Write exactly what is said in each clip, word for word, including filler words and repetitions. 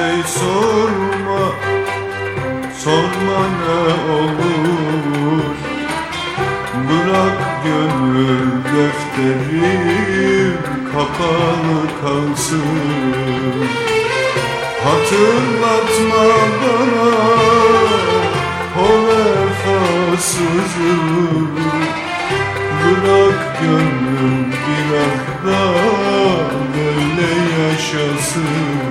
şey sorma, sorma ne olur. Bırak gönül defterim kapalı kalsın. Hatırlatma bana o vefasızı. Bırak gönlüm biraz da böyle yaşasın.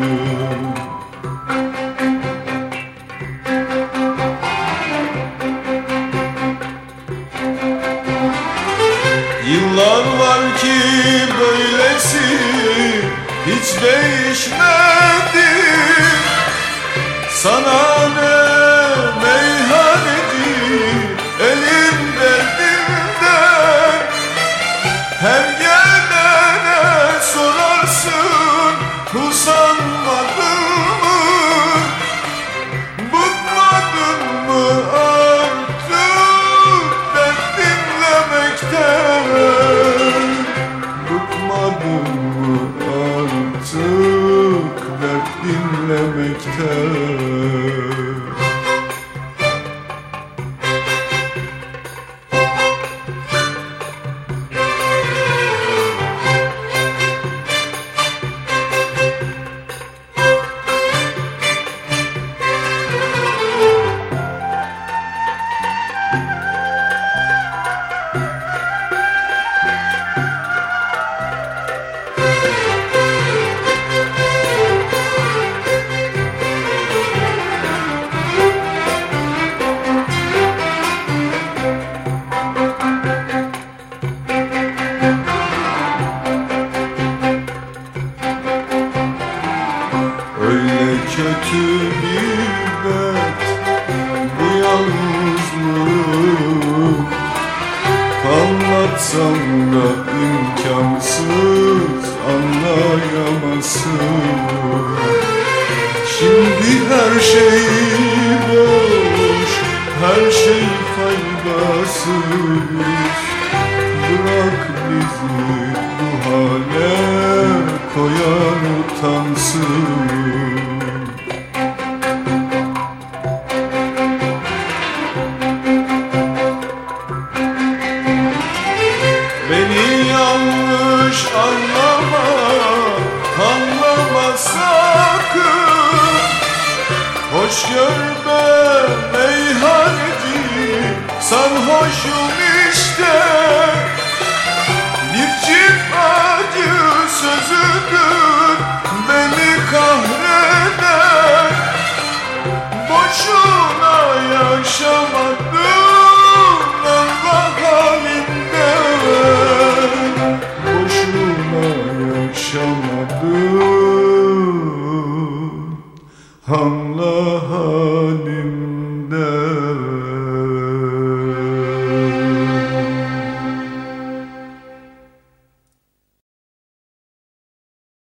Yıllar var ki böylesi hiç değişmedi. Sana ne meyhaneci elim derdimden. Her gelene sorarsın usanmadın mı? Bıkmadın mı artık dert dinlemekten? Bıkmadın mı artık dert dinlemekten? Öyle kötü bir dert bu yalnızlık. Anlatsam da imkansız anlayamazsın. Şimdi her şey boş, her şey faydasız. Bırak bizi bu hale koyan utansın. Beni yanlış anlama, anlama sakın. Hoş görme meyhaneci, sarhoşum işte. Bir çift acı sözüdür beni kahreden. Boşuna yaşamadım Allah halimden. Boşuna yaşamadım Allah halimden.